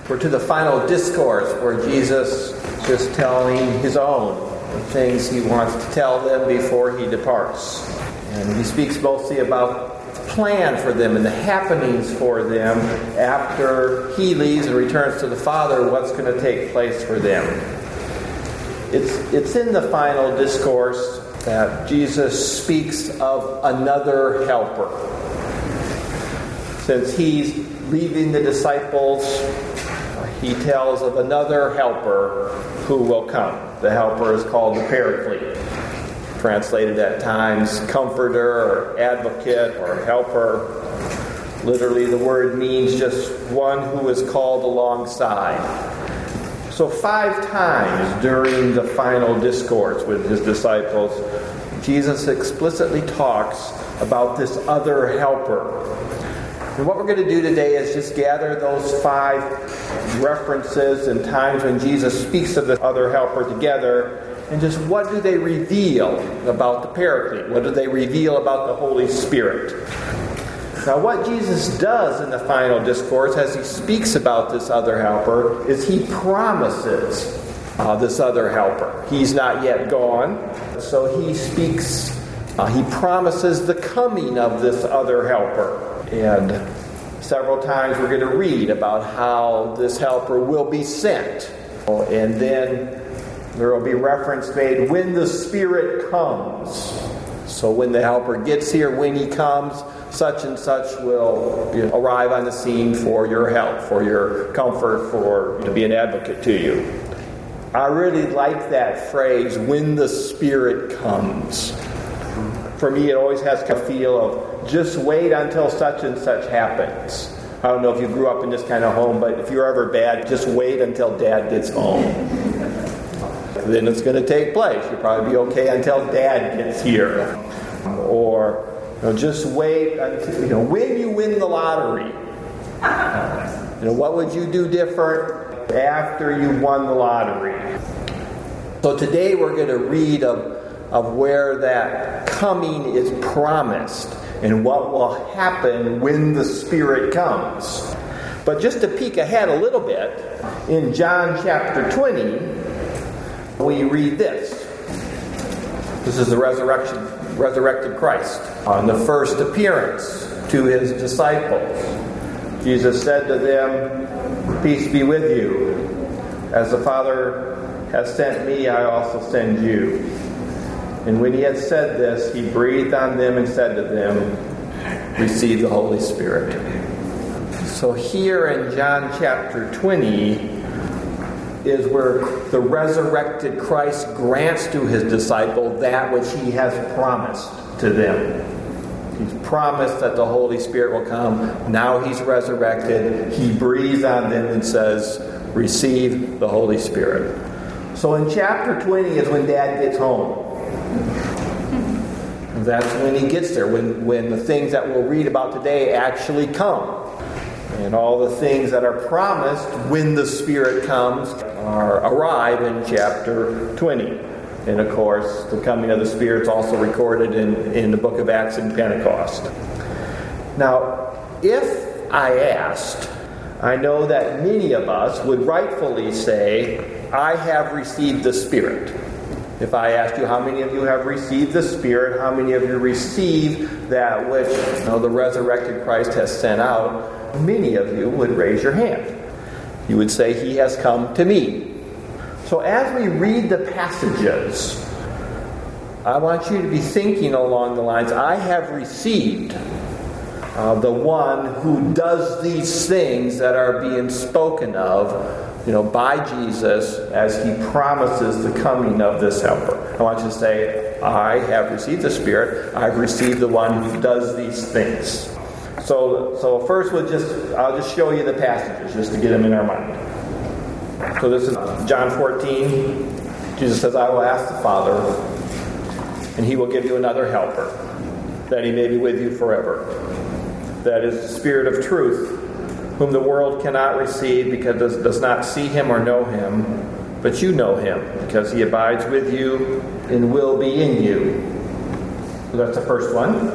We're to the final discourse where Jesus is telling his own the things he wants to tell them before he departs. And he speaks mostly about the plan for them and the happenings for them after he leaves and returns to the Father, what's going to take place for them. It's in the final discourse that Jesus speaks of another helper. Since he's leaving the disciples, he tells of another helper who will come. The helper is called the Paraclete, translated at times comforter or advocate or helper. Literally, the word means just one who is called alongside. So 5 times during the final discourse with his disciples, Jesus explicitly talks about this other helper. And what we're going to do today is just gather those 5 references and times when Jesus speaks of the other helper together, and just what do they reveal about the Paraclete? What do they reveal about the Holy Spirit? Now, what Jesus does in the final discourse as he speaks about this other helper is he promises this other helper. He's not yet gone, so he speaks, he promises the coming of this other helper. And several times we're going to read about how this helper will be sent. And then there will be reference made when the Spirit comes. So when the helper gets here, when he comes, such and such will arrive on the scene for your help, for your comfort, to be an advocate to you. I really like that phrase, when the Spirit comes. For me, it always has a feel of just wait until such and such happens. I don't know if you grew up in this kind of home, but if you're ever bad, just wait until Dad gets home. Then it's going to take place. You'll probably be okay until Dad gets here. Or just wait until, when you win the lottery. What would you do different after you won the lottery? So today we're going to read of where that coming is promised and what will happen when the Spirit comes. But just to peek ahead a little bit, in John chapter 20, we read this. This is the resurrected Christ. On the first appearance to his disciples, Jesus said to them, "Peace be with you. As the Father has sent me, I also send you." And when he had said this, he breathed on them and said to them, "Receive the Holy Spirit." So here in John chapter 20 is where the resurrected Christ grants to his disciple that which he has promised to them. He's promised that the Holy Spirit will come. Now he's resurrected. He breathes on them and says, "Receive the Holy Spirit." So in chapter 20 is when Dad gets home. That's when he gets there, when the things that we'll read about today actually come. And all the things that are promised when the Spirit comes arrive in chapter 20. And of course, the coming of the Spirit is also recorded in the book of Acts and Pentecost. Now, if I asked, I know that many of us would rightfully say, "I have received the Spirit." If I asked you how many of you have received the Spirit, how many of you receive that which the resurrected Christ has sent out, many of you would raise your hand. You would say, "He has come to me." So as we read the passages, I want you to be thinking along the lines, I have received the one who does these things that are being spoken of by Jesus as he promises the coming of this helper. I want you to say, I have received the Spirit. I've received the one who does these things. So first I'll just show you the passages just to get them in our mind. So this is John 14. Jesus says, "I will ask the Father, and he will give you another helper, that he may be with you forever. That is the Spirit of truth, whom the world cannot receive because it does not see him or know him, but you know him, because he abides with you and will be in you." So that's the first one.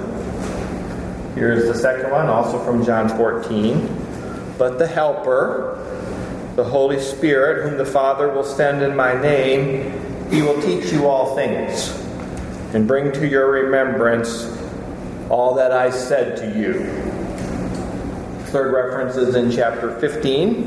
Here's the second one, also from John 14. "But the Helper, The Holy Spirit, whom the Father will send in my name, he will teach you all things and bring to your remembrance all that I said to you. Third reference is in chapter 15.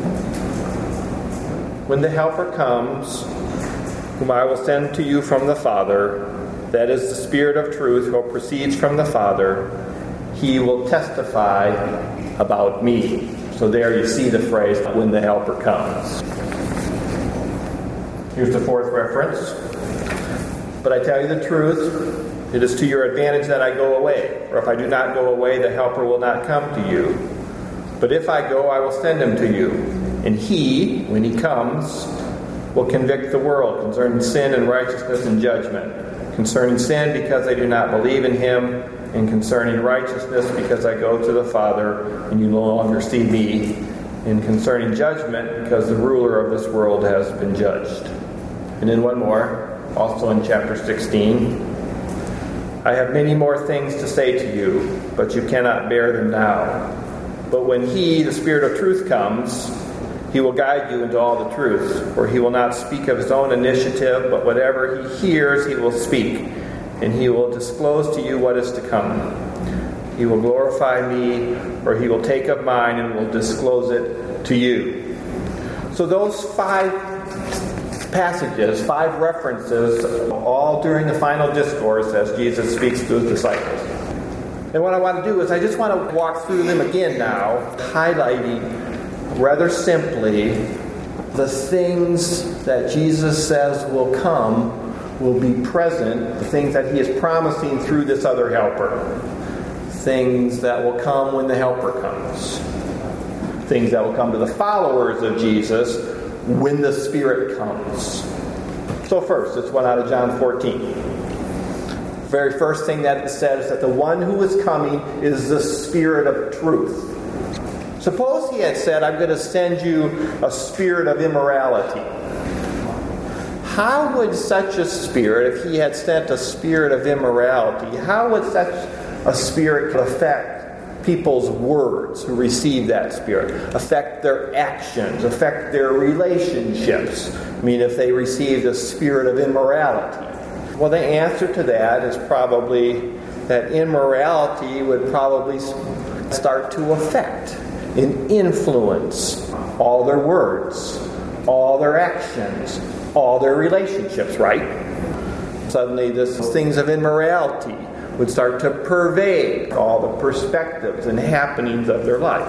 When the Helper comes, whom I will send to you from the Father, that is the Spirit of truth who proceeds from the Father, he will testify about me. So there you see the phrase, when the Helper comes. Here's the fourth reference. But I tell you the truth, it is to your advantage that I go away. For if I do not go away, the Helper will not come to you. But if I go, I will send him to you. And he, when he comes, will convict the world concerning sin and righteousness and judgment. Concerning sin, because they do not believe in him, and concerning righteousness, because I go to the Father, and you no longer see me, and concerning judgment, because the ruler of this world has been judged. And then one more, also in chapter 16. I have many more things to say to you, but you cannot bear them now. But when he, the Spirit of truth, comes, he will guide you into all the truth, for he will not speak of his own initiative, but whatever he hears he will speak, and he will disclose to you what is to come. He will glorify me, for he will take of mine and will disclose it to you. So those 5 passages, 5 references, all during the final discourse as Jesus speaks to his disciples. And what I want to do is I just want to walk through them again now, highlighting rather simply the things that Jesus says will come, will be present, the things that he is promising through this other helper. Things that will come when the helper comes. Things that will come to the followers of Jesus when the Spirit comes. So first, it's one out of John 14. The very first thing that it says is that the one who is coming is the Spirit of truth. Suppose he had said, I'm going to send you a spirit of immorality. How would such a spirit, if he had sent a spirit of immorality, how would such a spirit affect people's words who receive that spirit? Affect their actions, affect their relationships? I mean, if they received a spirit of immorality. Well, the answer to that is probably that immorality would probably start to affect and influence all their words, all their actions, all their relationships, right? Suddenly, these things of immorality would start to pervade all the perspectives and happenings of their life.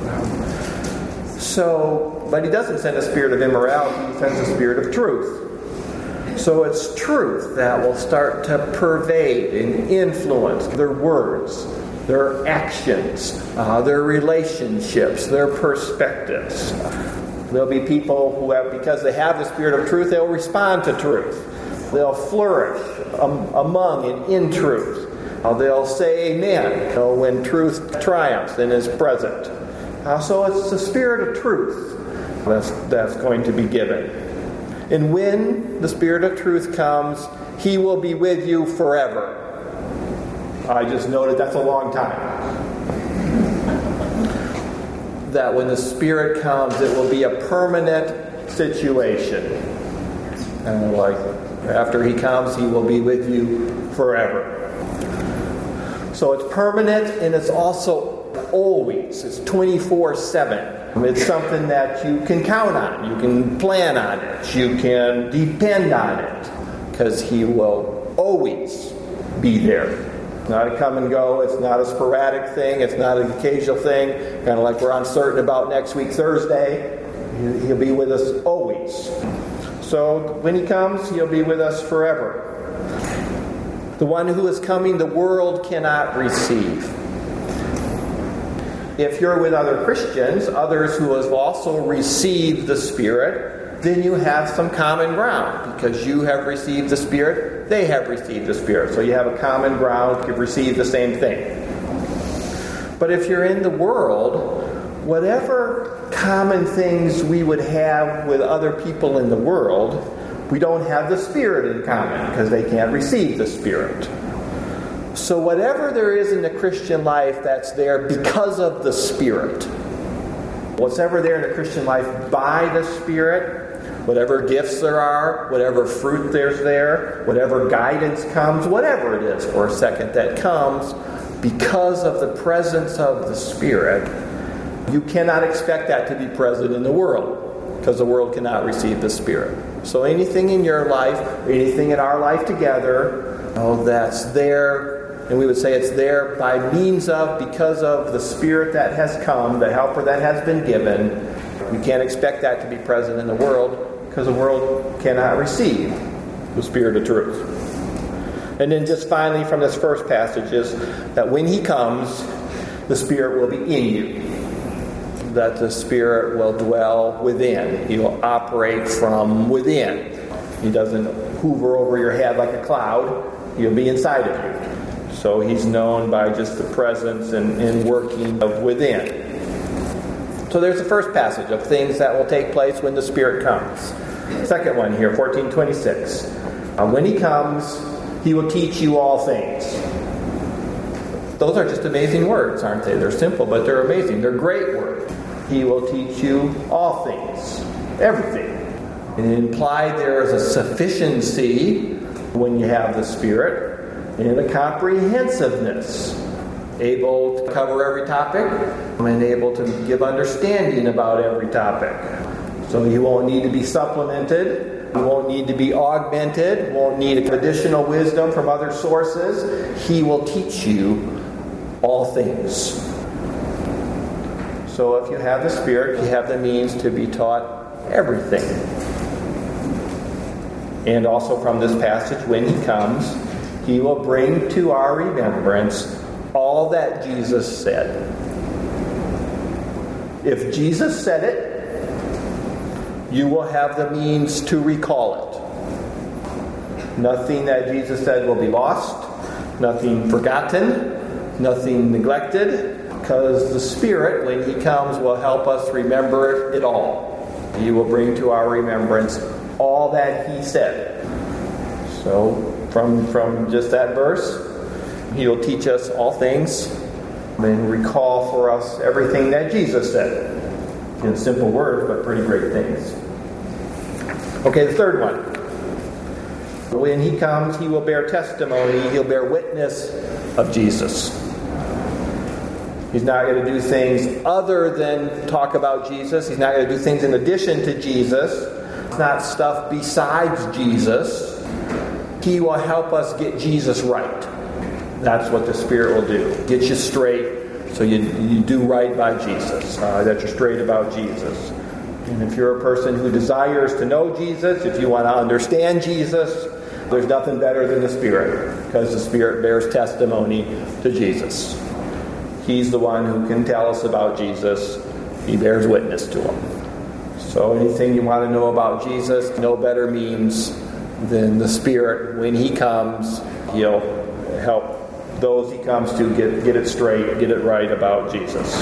So, but he doesn't send a spirit of immorality, he sends a spirit of truth. So it's truth that will start to pervade and influence their words, their actions, their relationships, their perspectives. There'll be people who have, because they have the Spirit of truth, they'll respond to truth. They'll flourish among and in truth. They'll say amen when truth triumphs and is present. So it's the Spirit of truth that's going to be given. And when the Spirit of truth comes, he will be with you forever. I just noted that's a long time. That when the Spirit comes, it will be a permanent situation. And like after he comes, he will be with you forever. So it's permanent and it's also always. It's 24/7. It's something that you can count on. You can plan on it. You can depend on it. Because he will always be there. Not a come and go. It's not a sporadic thing. It's not an occasional thing. Kind of like we're uncertain about next week, Thursday. He'll be with us always. So when he comes, he'll be with us forever. The one who is coming, the world cannot receive. If you're with other Christians, others who have also received the Spirit, then you have some common ground. Because you have received the Spirit, they have received the Spirit. So you have a common ground, you've received the same thing. But if you're in the world, whatever common things we would have with other people in the world, we don't have the Spirit in common because they can't receive the Spirit. So whatever there is in the Christian life that's there because of the Spirit, What's ever there in the Christian life by the Spirit, whatever gifts there are, whatever fruit there's there, whatever guidance comes, whatever it is for a second that comes, because of the presence of the Spirit, you cannot expect that to be present in the world, because the world cannot receive the Spirit. So anything in your life, anything in our life together, that's there, and we would say it's there by means of, because of the Spirit that has come, the helper that has been given. We can't expect that to be present in the world, because the world cannot receive the Spirit of truth. And then just finally from this first passage is that when He comes, the Spirit will be in you. That the Spirit will dwell within. He will operate from within. He doesn't hover over your head like a cloud. He'll be inside of you. So He's known by just the presence and working of within. So there's the first passage of things that will take place when the Spirit comes. Second one here, 14:26. When He comes, He will teach you all things. Those are just amazing words, aren't they? They're simple, but they're amazing. They're great words. He will teach you all things. Everything. And implied there is a sufficiency when you have the Spirit, and a comprehensiveness. Able to cover every topic, and able to give understanding about every topic. So He won't need to be supplemented. He won't need to be augmented. Won't need additional wisdom from other sources. He will teach you all things. So if you have the Spirit, you have the means to be taught everything. And also from this passage, when He comes, He will bring to our remembrance all that Jesus said. If Jesus said it, you will have the means to recall it. Nothing that Jesus said will be lost, nothing forgotten, nothing neglected, because the Spirit, when He comes, will help us remember it all. He will bring to our remembrance all that He said. So, from just that verse, He will teach us all things and recall for us everything that Jesus said. In simple words, but pretty great things. Okay, the third one. When He comes, He will bear testimony. He'll bear witness of Jesus. He's not going to do things other than talk about Jesus. He's not going to do things in addition to Jesus. It's not stuff besides Jesus. He will help us get Jesus right. That's what the Spirit will do. Get you straight so you do right by Jesus. That you're straight about Jesus. And if you're a person who desires to know Jesus, if you want to understand Jesus, there's nothing better than the Spirit, because the Spirit bears testimony to Jesus. He's the one who can tell us about Jesus. He bears witness to Him. So anything you want to know about Jesus, no better means than the Spirit. When He comes, He'll help those He comes to get it straight, get it right about Jesus.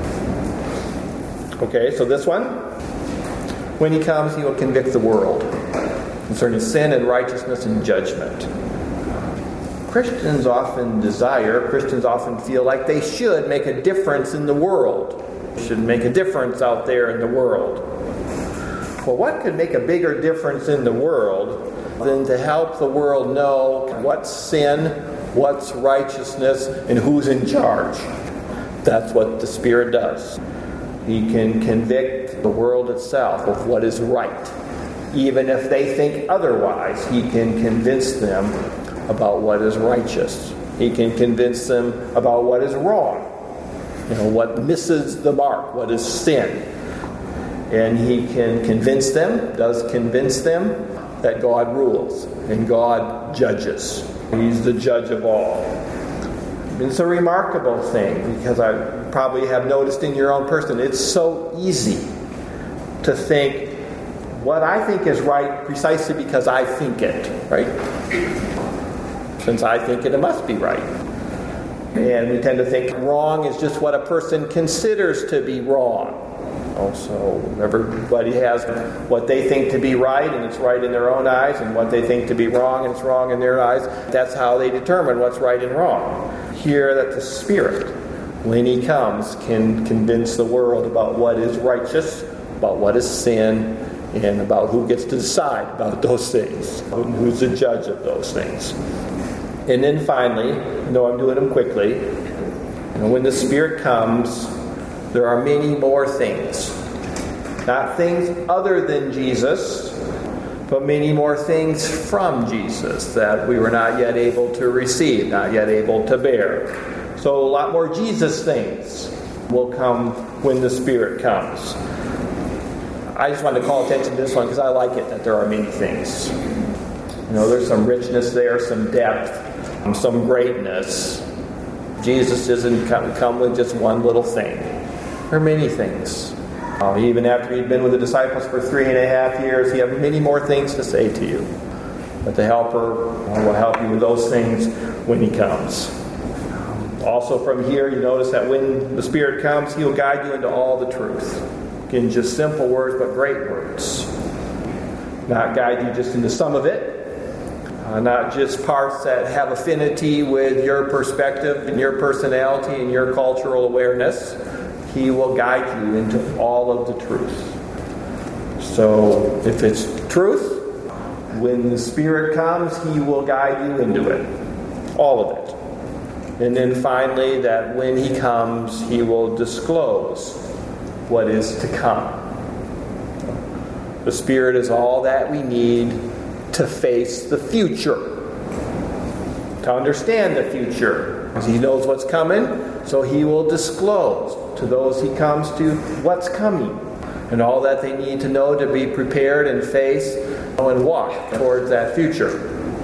Okay, so this one. When He comes, He will convict the world concerning sin and righteousness and judgment. Christians often feel like they should make a difference in the world. They should make a difference out there in the world. Well, what could make a bigger difference in the world than to help the world know what's sin, what's righteousness, and who's in charge? That's what the Spirit does. He can convict the world itself of what is right. Even if they think otherwise, He can convince them about what is righteous. He can convince them about what is wrong. What misses the mark, what is sin. And He can convince them, does convince them, that God rules and God judges. He's the judge of all. It's a remarkable thing, because I probably have noticed in your own person, it's so easy to think what I think is right precisely because I think it, right? Since I think it, it must be right. And we tend to think wrong is just what a person considers to be wrong. Also, everybody has what they think to be right, and it's right in their own eyes, and what they think to be wrong, and it's wrong in their eyes. That's how they determine what's right and wrong. Here, that the Spirit, when he comes, can convince the world about what is righteous, about what is sin, and about who gets to decide about those things, who's the judge of those things. And then finally, I know I'm doing them quickly, when the Spirit comes, there are many more things. Not things other than Jesus, but many more things from Jesus that we were not yet able to receive, not yet able to bear. So a lot more Jesus things will come when the Spirit comes. I just wanted to call attention to this one because I like it that there are many things. There's some richness there, some depth, some greatness. Jesus doesn't come with just one little thing. There are many things. Even after he'd been with the disciples for 3.5 years, he had many more things to say to you. But the Helper will help you with those things when he comes. Also from here, you notice that when the Spirit comes, he'll guide you into all the truth. Again, just simple words, but great words. Not guide you just into some of it. Not just parts that have affinity with your perspective and your personality and your cultural awareness. He will guide you into all of the truth. So, if it's truth, when the Spirit comes, he will guide you into it. All of it. And then finally, that when he comes, he will disclose what is to come. The Spirit is all that we need to face the future, to understand the future. Because he knows what's coming, so he will disclose to those he comes to what's coming and all that they need to know to be prepared and face and walk towards that future.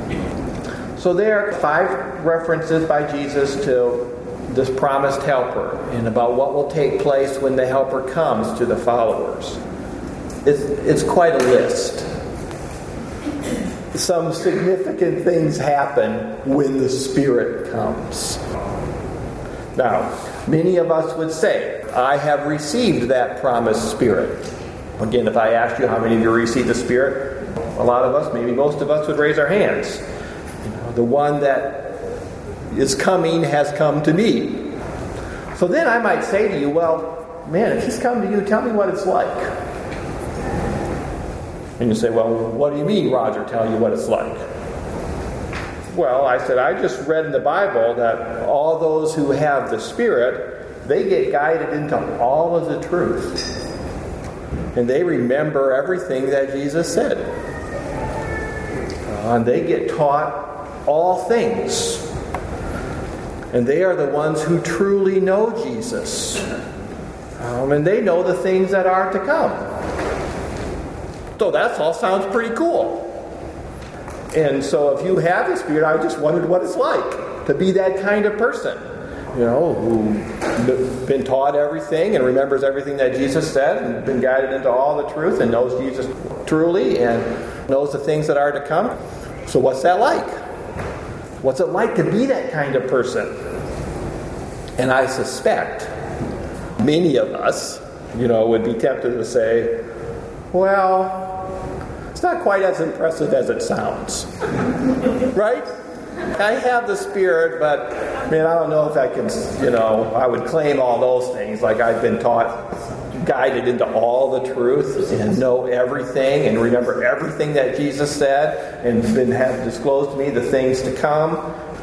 So there are 5 references by Jesus to this promised helper and about what will take place when the helper comes to the followers. It's quite a list. Some significant things happen when the Spirit comes. Now, many of us would say, I have received that promised Spirit. Again, if I asked you how many of you received the Spirit, a lot of us, maybe most of us, would raise our hands. The one that is coming has come to me. So then I might say to you, well, man, if he's come to you, tell me what it's like. And you say, well, what do you mean, Roger, tell you what it's like? Well, I said, I just read in the Bible that all those who have the Spirit, they get guided into all of the truth. And they remember everything that Jesus said. And they get taught all things. And they are the ones who truly know Jesus. And they know the things that are to come. So that all sounds pretty cool. And so if you have the Spirit, I just wondered what it's like to be that kind of person. Who's been taught everything and remembers everything that Jesus said and been guided into all the truth and knows Jesus truly and knows the things that are to come. So what's that like? What's it like to be that kind of person? And I suspect many of us, would be tempted to say, well, it's not quite as impressive as it sounds. Right? I have the Spirit, but, man, I don't know if I can, I would claim all those things. Like I've been taught, guided into all the truth and know everything and remember everything that Jesus said and have disclosed to me the things to come.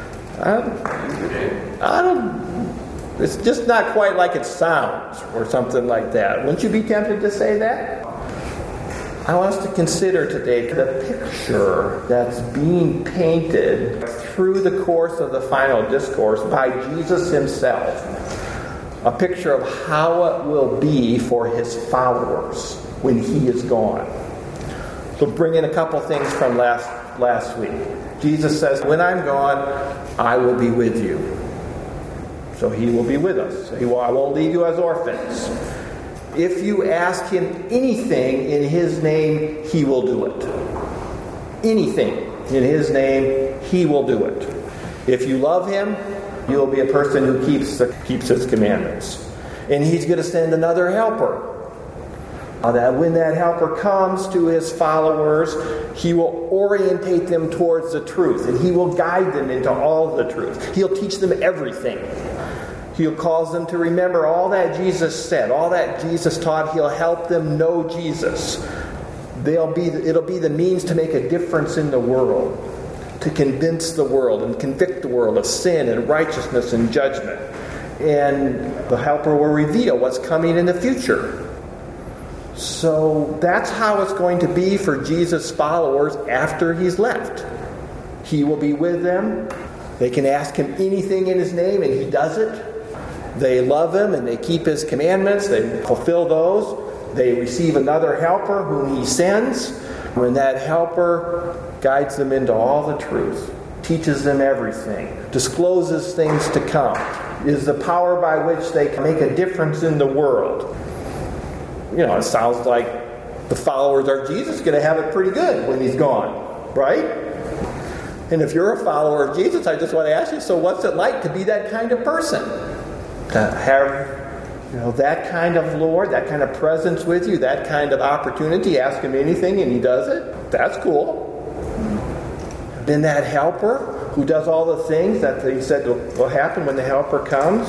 It's just not quite like it sounds or something like that. Wouldn't you be tempted to say that? I want us to consider today the picture that's being painted through the course of the final discourse by Jesus himself. A picture of how it will be for his followers when he is gone. So bring in a couple things from last week. Jesus says, when I'm gone, I will be with you. So he will be with us. I won't leave you as orphans. If you ask him anything in his name, he will do it. Anything in his name, he will do it. If you love him, you'll be a person who keeps his commandments. And he's going to send another helper. That when that helper comes to his followers, he will orientate them towards the truth. And he will guide them into all the truth. He'll teach them everything. He'll cause them to remember all that Jesus said, all that Jesus taught. He'll help them know Jesus. It'll be the means to make a difference in the world, to convince the world and convict the world of sin and righteousness and judgment. And the helper will reveal what's coming in the future. So that's how it's going to be for Jesus' followers after he's left. He will be with them. They can ask him anything in his name, and he does it. They love him, and they keep his commandments. They fulfill those. They receive another helper whom he sends. When that helper guides them into all the truth, teaches them everything, discloses things to come, is the power by which they can make a difference in the world. It sounds like the followers of Jesus are going to have it pretty good when he's gone, right? And if you're a follower of Jesus, I just want to ask you, so what's it like to be that kind of person? To have that kind of Lord, that kind of presence with you, that kind of opportunity, ask him anything and he does it. That's cool. Then that helper who does all the things that he said will happen when the helper comes.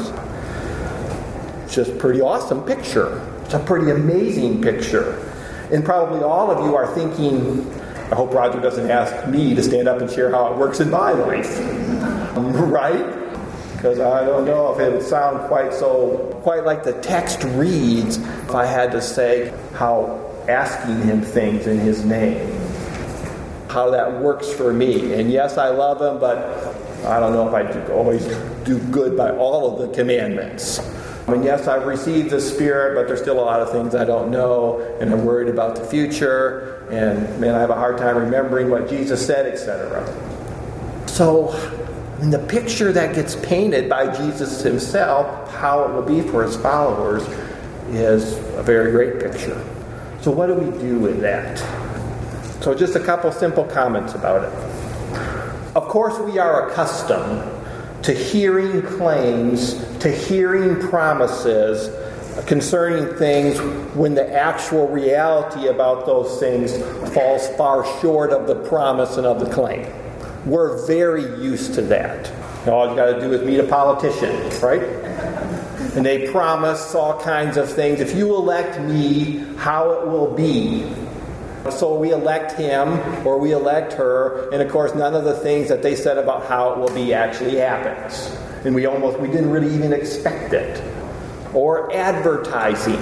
It's just a pretty awesome picture. It's a pretty amazing picture. And probably all of you are thinking, I hope Roger doesn't ask me to stand up and share how it works in my life. Right? Because I don't know if it would sound quite like the text reads if I had to say how asking him things in his name, how that works for me. And yes, I love him, but I don't know if I always do good by all of the commandments. And yes, I've received the Spirit, but there's still a lot of things I don't know, and I'm worried about the future, and man, I have a hard time remembering what Jesus said, etc. So, in the picture that gets painted by Jesus himself, how it will be for his followers, is a very great picture. So what do we do with that? So just a couple simple comments about it. Of course, we are accustomed to hearing claims, to hearing promises concerning things when the actual reality about those things falls far short of the promise and of the claim. We're very used to that. All you got to do is meet a politician, right? And they promise all kinds of things. If you elect me, how it will be. So we elect him or we elect her, and of course none of the things that they said about how it will be actually happens. And we didn't really even expect it. Or advertising.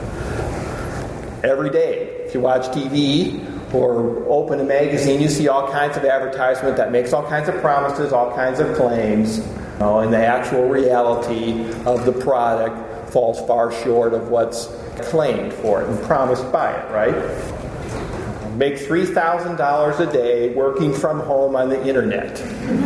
Every day, if you watch TV or open a magazine, you see all kinds of advertisement that makes all kinds of promises, all kinds of claims, and the actual reality of the product falls far short of what's claimed for it and promised by it, right? Make $3,000 a day working from home on the internet.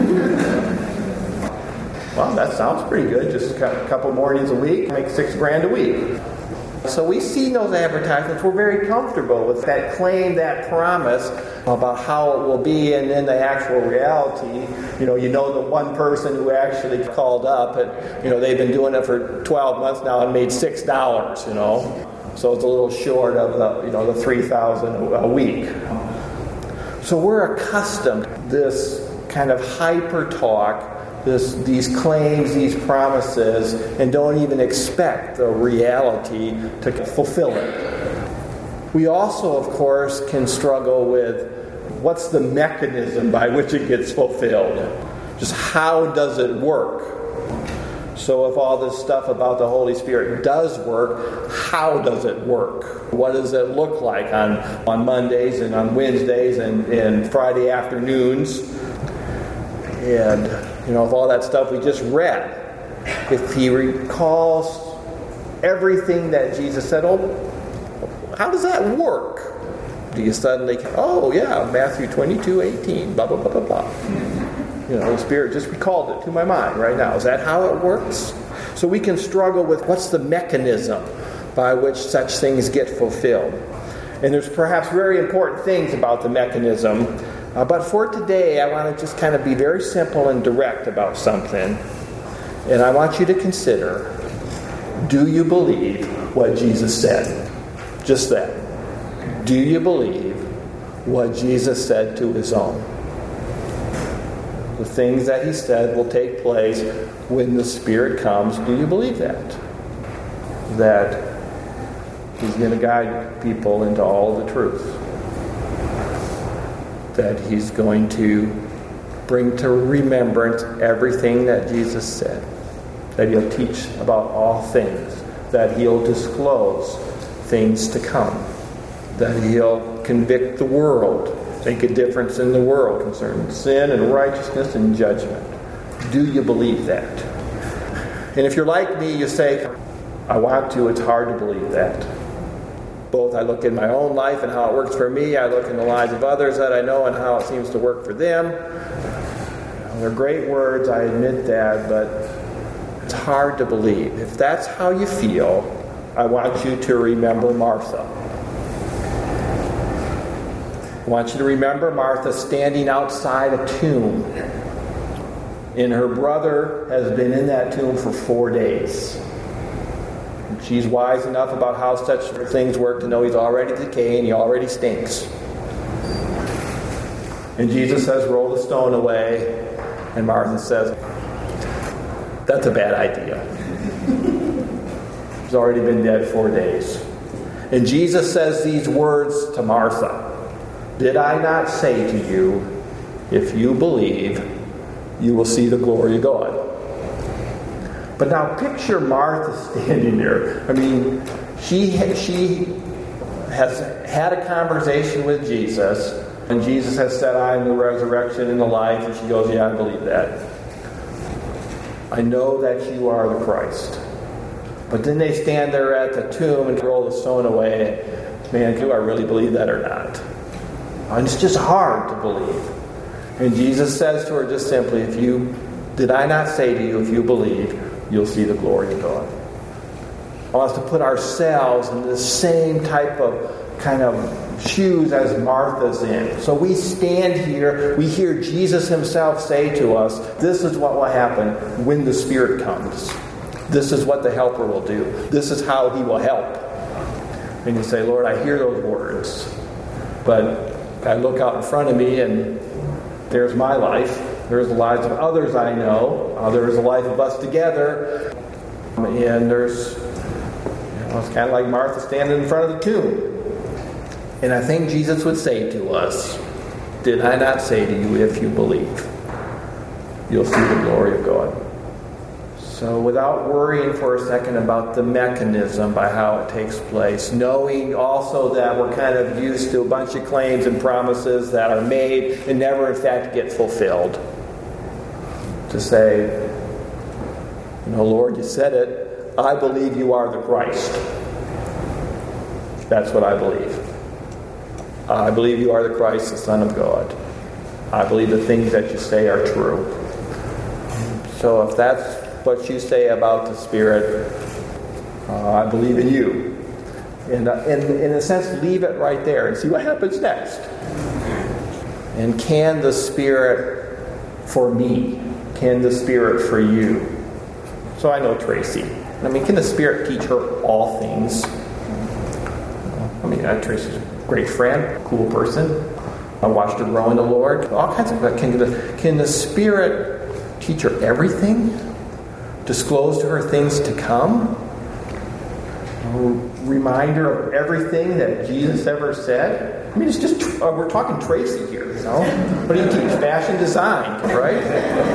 Well, that sounds pretty good. Just a couple mornings a week, make $6,000 a week. So we see those advertisements. We're very comfortable with that claim, that promise about how it will be, and then the actual reality. You know the one person who actually called up, and they've been doing it for 12 months now and made $6. So it's a little short of the $3,000 a week. So we're accustomed to this kind of hyper talk, these claims, these promises, and don't even expect the reality to fulfill it. We also, of course, can struggle with what's the mechanism by which it gets fulfilled? Just how does it work? So if all this stuff about the Holy Spirit does work, how does it work? What does it look like on Mondays and on Wednesdays and Friday afternoons? And, of all that stuff we just read, if he recalls everything that Jesus said, how does that work? Do you suddenly, Matthew 22:18, blah, blah, blah, blah, blah. The Spirit just recalled it to my mind right now. Is that how it works? So we can struggle with what's the mechanism by which such things get fulfilled. And there's perhaps very important things about the mechanism. But for today, I want to just kind of be very simple and direct about something. And I want you to consider, do you believe what Jesus said? Just that. Do you believe what Jesus said to his own? The things that he said will take place when the Spirit comes. Do you believe that? That he's going to guide people into all the truth. That he's going to bring to remembrance everything that Jesus said. That he'll teach about all things. That he'll disclose things to come. That he'll convict the world. Make a difference in the world concerning sin and righteousness and judgment. Do you believe that? And if you're like me, you say, I want to, it's hard to believe that. Both I look in my own life and how it works for me, I look in the lives of others that I know and how it seems to work for them. They're great words, I admit that, but it's hard to believe. If that's how you feel, I want you to remember Martha. I want you to remember Martha standing outside a tomb. And her brother has been in that tomb for 4 days. And she's wise enough about how such things work to know he's already decaying, he already stinks. And Jesus says, roll the stone away. And Martha says, that's a bad idea. He's already been dead 4 days. And Jesus says these words to Martha. Did I not say to you, if you believe, you will see the glory of God? But now picture Martha standing there. I mean, she has had a conversation with Jesus, and Jesus has said, I am the resurrection and the life, and she goes, yeah, I believe that. I know that you are the Christ. But then they stand there at the tomb and roll the stone away. Man, do I really believe that or not? And it's just hard to believe. And Jesus says to her just simply, did I not say to you, if you believe, you'll see the glory of God? I want us to put ourselves in the same type of kind of shoes as Martha's in. So we stand here, we hear Jesus himself say to us, this is what will happen when the Spirit comes. This is what the Helper will do. This is how he will help. And you say, Lord, I hear those words, but I look out in front of me and there's my life. There's the lives of others I know. There's the life of us together. And there's, it's kind of like Martha standing in front of the tomb. And I think Jesus would say to us, did I not say to you, if you believe, you'll see the glory of God? So without worrying for a second about the mechanism by how it takes place, knowing also that we're kind of used to a bunch of claims and promises that are made and never in fact get fulfilled. To say, Lord, you said it. I believe you are the Christ. That's what I believe. I believe you are the Christ, the Son of God. I believe the things that you say are true. So if that's what you say about the Spirit, I believe in you. And in a sense, leave it right there and see what happens next. And can the Spirit for me? Can the Spirit for you? So I know Tracy. Can the Spirit teach her all things? Tracy's a great friend, cool person. I watched her grow in the Lord. All kinds of can the Spirit teach her everything? Disclose to her things to come? Remind her of everything that Jesus ever said? It's just, we're talking Tracy here, What do you teach? Fashion design, right?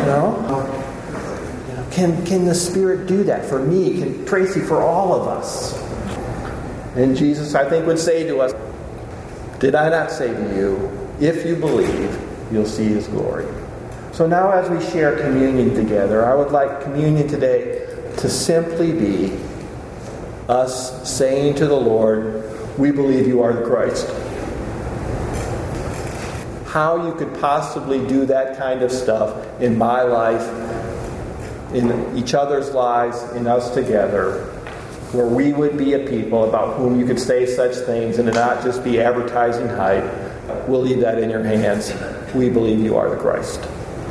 Can the Spirit do that for me? Can Tracy for all of us? And Jesus, I think, would say to us, did I not say to you, if you believe, you'll see his glory? So now as we share communion together, I would like communion today to simply be us saying to the Lord, we believe you are the Christ. How you could possibly do that kind of stuff in my life, in each other's lives, in us together, where we would be a people about whom you could say such things and not just be advertising hype, we'll leave that in your hands. We believe you are the Christ.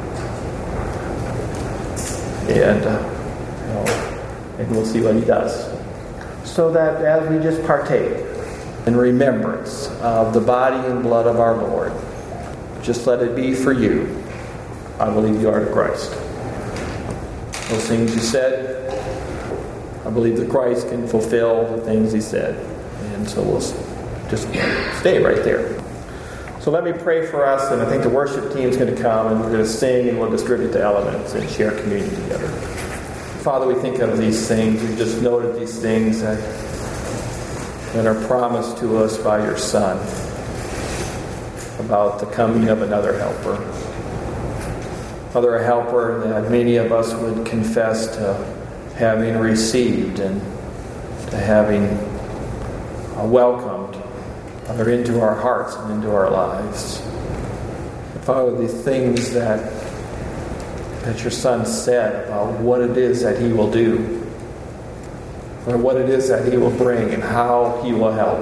And we'll see what he does. So that as we just partake in remembrance of the body and blood of our Lord, just let it be for you I believe you are the Christ. Those things you said, I believe the Christ can fulfill the things he said. And so we'll just stay right there. So let me pray for us, and I think the worship team is going to come, and we're going to sing, and we'll distribute the elements and share communion together. Father, we think of these things. We just noted these things that are promised to us by your Son about the coming of another helper. Father, a helper that many of us would confess to having received and to having welcomed, Father, into our hearts and into our lives. And Father, the things that your Son said about what it is that he will do, or what it is that he will bring and how he will help.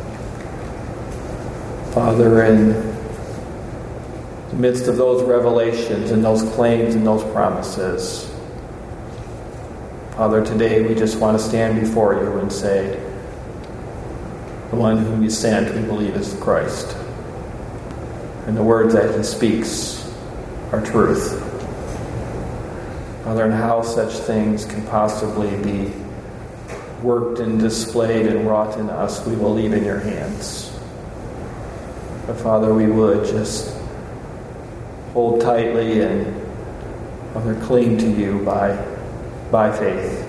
Father, in the midst of those revelations and those claims and those promises, Father, today we just want to stand before you and say, the one whom you sent, we believe, is the Christ. And the words that he speaks are truth. Father, and how such things can possibly be worked and displayed and wrought in us, we will leave in your hands. But Father, we would just hold tightly and, Father, cling to you by faith.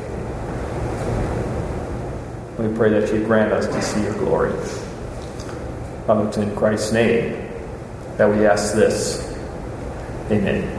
We pray that you grant us to see your glory. Father, it's in Christ's name that we ask this. Amen.